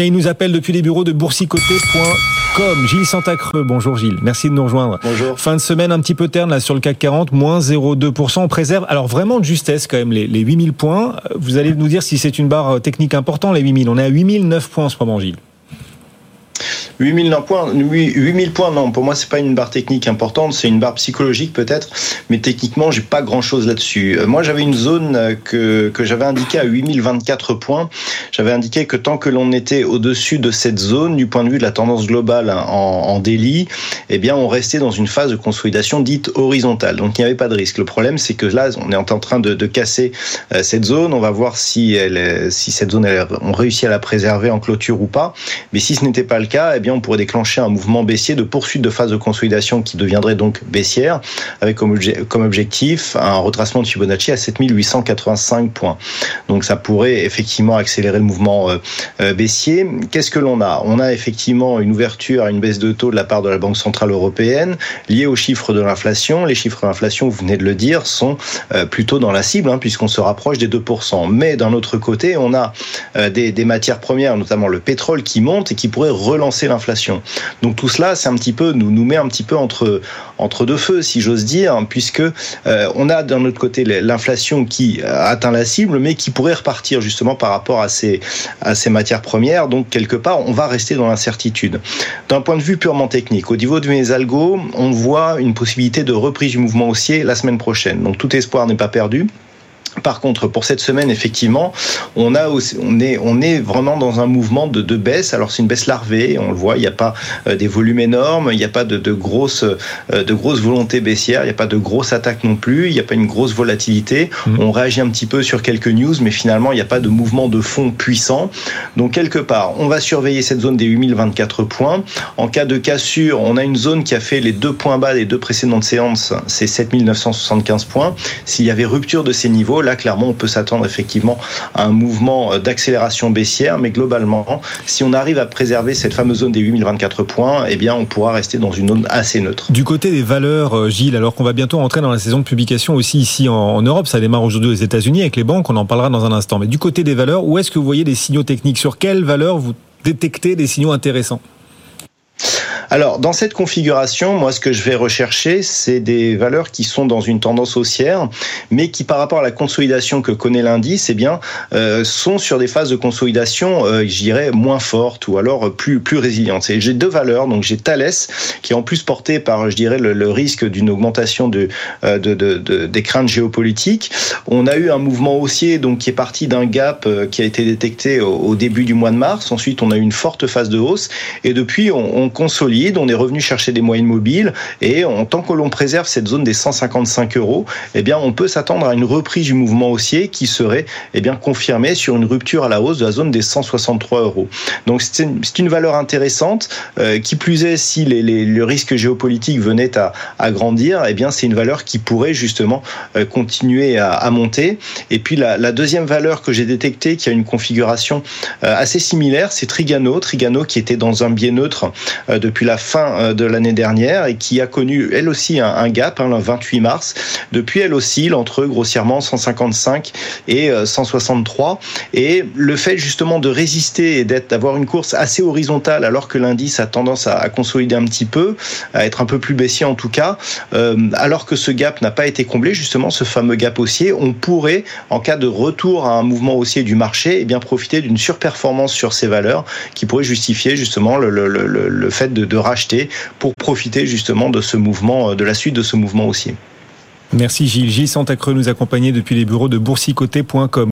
Tiens, il nous appelle depuis les bureaux de boursicoté.com. Gilles Santacreux, bonjour Gilles, merci de nous rejoindre. Bonjour. Fin de semaine un petit peu terne là sur le CAC 40, moins 0,2%. On préserve, alors vraiment de justesse quand même, les 8000 points. Vous allez nous dire si c'est une barre technique importante, les 8000. On est à 8009 points en ce moment, Gilles. 8000 points, non. Pour moi, c'est pas une barre technique importante, c'est une barre psychologique peut-être, mais techniquement, j'ai pas grand-chose là-dessus. Moi, j'avais une zone que j'avais indiquée à 8024 points. J'avais indiqué que tant que l'on était au-dessus de cette zone, du point de vue de la tendance globale en daily, eh bien, on restait dans une phase de consolidation dite horizontale. Donc, il n'y avait pas de risque. Le problème, c'est que là, on est en train de casser cette zone. On va voir si cette zone, on réussit à la préserver en clôture ou pas. Mais si ce n'était pas le cas, eh bien, on pourrait déclencher un mouvement baissier de poursuite de phase de consolidation qui deviendrait donc baissière, avec comme objectif un retracement de Fibonacci à 7885 points. Donc ça pourrait effectivement accélérer le mouvement baissier. Qu'est-ce que l'on a ? On a effectivement une ouverture à une baisse de taux de la part de la Banque Centrale Européenne liée aux chiffres de l'inflation. Les chiffres de l'inflation, vous venez de le dire, sont plutôt dans la cible, puisqu'on se rapproche des 2%. Mais d'un autre côté, on a des matières premières, notamment le pétrole, qui monte et qui pourrait relancer l'inflation. Donc tout cela, c'est un petit peu, nous met un petit peu entre deux feux, si j'ose dire, puisque on a d'un autre côté l'inflation qui atteint la cible, mais qui pourrait repartir justement par rapport à ces matières premières. Donc quelque part, on va rester dans l'incertitude. D'un point de vue purement technique, au niveau de mes algos, on voit une possibilité de reprise du mouvement haussier la semaine prochaine. Donc tout espoir n'est pas perdu. Par contre, pour cette semaine, effectivement, on est vraiment dans un mouvement de baisse. Alors c'est une baisse larvée, on le voit. Il n'y a pas des volumes énormes, il n'y a pas de grosses volontés baissières, il n'y a pas de grosses attaques non plus, il n'y a pas une grosse volatilité. On réagit un petit peu sur quelques news, mais finalement il n'y a pas de mouvement de fond puissant. Donc quelque part, on va surveiller cette zone des 8024 points. En cas de cassure, on a une zone qui a fait les 2 points bas des 2 précédentes séances, c'est 7975 points. S'il y avait rupture de ces niveaux, là, clairement, on peut s'attendre effectivement à un mouvement d'accélération baissière, mais globalement, si on arrive à préserver cette fameuse zone des 8024 points, eh bien, on pourra rester dans une zone assez neutre. Du côté des valeurs, Gilles, alors qu'on va bientôt rentrer dans la saison de publication aussi ici en Europe, ça démarre aujourd'hui aux États-Unis avec les banques, on en parlera dans un instant. Mais du côté des valeurs, où est-ce que vous voyez des signaux techniques ? Sur quelles valeurs vous détectez des signaux intéressants ? Alors, dans cette configuration, moi, ce que je vais rechercher, c'est des valeurs qui sont dans une tendance haussière, mais qui, par rapport à la consolidation que connaît l'indice, eh bien, sont sur des phases de consolidation, je dirais, moins fortes ou alors plus résilientes. Et j'ai 2 valeurs. Donc, j'ai Thales, qui est en plus porté par, je dirais, le risque d'une augmentation des craintes géopolitiques. On a eu un mouvement haussier, donc, qui est parti d'un gap qui a été détecté au début du mois de mars. Ensuite, on a eu une forte phase de hausse. Et depuis, on consolide. On est revenu chercher des moyennes mobiles et tant que l'on préserve cette zone des 155 €, eh bien, on peut s'attendre à une reprise du mouvement haussier qui serait, eh bien, confirmée sur une rupture à la hausse de la zone des 163 €. Donc, c'est une valeur intéressante. Qui plus est, si le risque géopolitique venait à grandir, eh bien, c'est une valeur qui pourrait justement continuer à monter. Et puis, la deuxième valeur que j'ai détectée, qui a une configuration assez similaire, c'est Trigano. Trigano qui était dans un biais neutre depuis la fin de l'année dernière et qui a connu elle aussi un gap le 28 mars. Depuis, elle oscille entre grossièrement 155 et 163. Et le fait justement de résister et d'avoir une course assez horizontale alors que l'indice a tendance à consolider un petit peu, à être un peu plus baissier en tout cas, alors que ce gap n'a pas été comblé, justement ce fameux gap haussier, on pourrait, en cas de retour à un mouvement haussier du marché, eh bien profiter d'une surperformance sur ces valeurs qui pourrait justifier justement le fait de racheter pour profiter justement de ce mouvement, de la suite de ce mouvement haussier. Merci Gilles. Gilles Santacreux nous accompagnait depuis les bureaux de boursicoté.com.